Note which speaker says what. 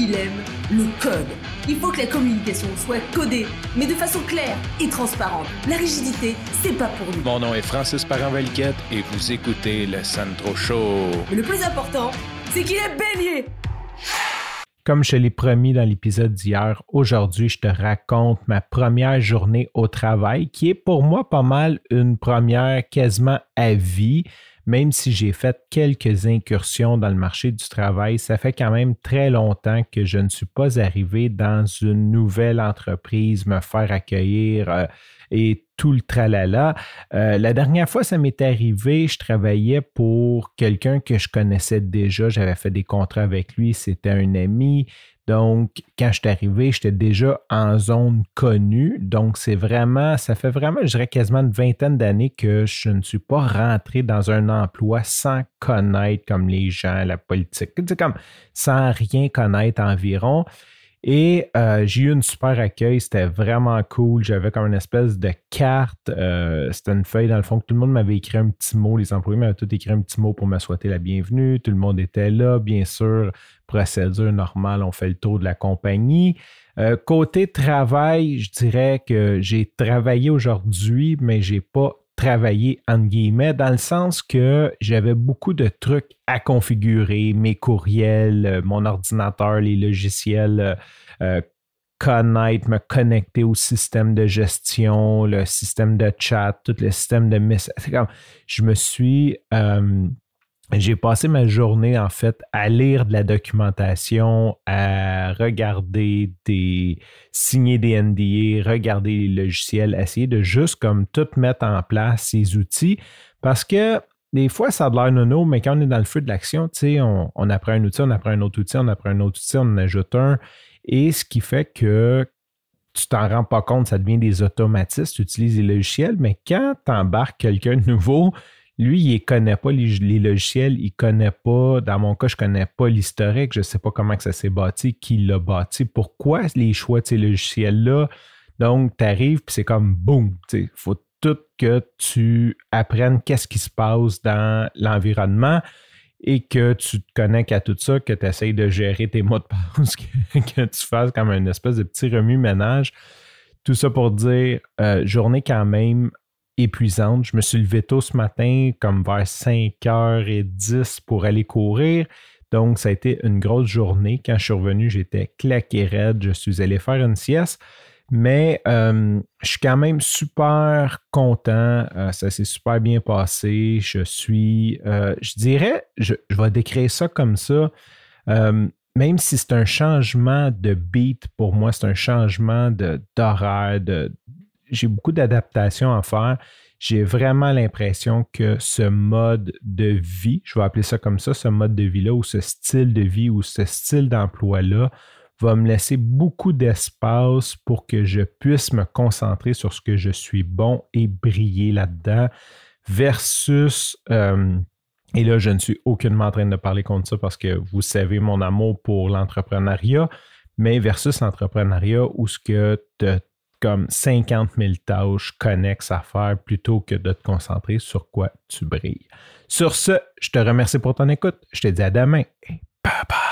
Speaker 1: il aime le code. Il faut que la communication soit codée, mais de façon claire et transparente. La rigidité, c'est pas pour nous.
Speaker 2: Mon nom est Francis Parent-Valquette et vous écoutez le Sandro Show.
Speaker 1: Mais le plus important, c'est qu'il est bélier.
Speaker 3: Comme je te l'ai promis dans l'épisode d'hier, aujourd'hui, je te raconte ma première journée au travail, qui est pour moi pas mal une première quasiment à vie. Même si j'ai fait quelques incursions dans le marché du travail, ça fait quand même très longtemps que je ne suis pas arrivé dans une nouvelle entreprise, me faire accueillir et tout le tralala. La dernière fois, ça m'est arrivé, je travaillais pour quelqu'un que je connaissais déjà, j'avais fait des contrats avec lui, c'était un ami. Donc, quand je suis arrivé, j'étais déjà en zone connue. Donc, ça fait vraiment, je dirais quasiment une vingtaine d'années que je ne suis pas rentré dans un emploi sans connaître comme les gens, la politique, comme sans rien connaître environ. Et j'ai eu une super accueil, c'était vraiment cool. J'avais comme une espèce de carte, c'était une feuille dans le fond que tout le monde m'avait écrit un petit mot, les employés m'avaient tout écrit un petit mot pour me souhaiter la bienvenue. Tout le monde était là, bien sûr, procédure normale, on fait le tour de la compagnie. Côté travail, je dirais que j'ai travaillé aujourd'hui, mais j'ai pas travaillé entre guillemets, dans le sens que j'avais beaucoup de trucs à configurer, mes courriels, mon ordinateur, les logiciels, connaître, me connecter au système de gestion, le système de chat, tout le système de message. J'ai passé ma journée, en fait, à lire de la documentation, à regarder signer des NDA, regarder les logiciels, essayer de juste comme tout mettre en place, ces outils, parce que des fois, ça a de l'air nono, mais quand on est dans le feu de l'action, tu sais, on apprend un outil, on apprend un autre outil, on apprend un autre outil, on en ajoute un, et ce qui fait que tu t'en rends pas compte, ça devient des automatismes, tu utilises les logiciels, mais quand tu embarques quelqu'un de nouveau, lui, il ne connaît pas les logiciels, il ne connaît pas, dans mon cas, je ne connais pas l'historique, je ne sais pas comment que ça s'est bâti, qui l'a bâti, pourquoi les choix de ces logiciels-là. Donc, tu arrives, puis c'est comme boum, il faut tout que tu apprennes qu'est-ce qui se passe dans l'environnement et que tu te connectes à tout ça, que tu essayes de gérer tes mots de passe, que tu fasses comme une espèce de petit remue-ménage. Tout ça pour dire, journée quand même épuisante. Je me suis levé tôt ce matin, comme vers 5h10 pour aller courir. Donc, ça a été une grosse journée. Quand je suis revenu, j'étais claqué raide. Je suis allé faire une sieste. Mais je suis quand même super content. Ça s'est super bien passé. Je dirais, je vais décrire ça comme ça. Même si c'est un changement de beat pour moi, c'est un changement d'horaire, j'ai beaucoup d'adaptations à faire. J'ai vraiment l'impression que ce mode de vie, je vais appeler ça comme ça, ce mode de vie-là ou ce style de vie ou ce style d'emploi-là va me laisser beaucoup d'espace pour que je puisse me concentrer sur ce que je suis bon et briller là-dedans versus, et là je ne suis aucunement en train de parler contre ça parce que vous savez mon amour pour l'entrepreneuriat, mais versus l'entrepreneuriat où ce que tu as comme 50 000 tâches connexes à faire plutôt que de te concentrer sur quoi tu brilles. Sur ce, je te remercie pour ton écoute. Je te dis à demain et bye bye.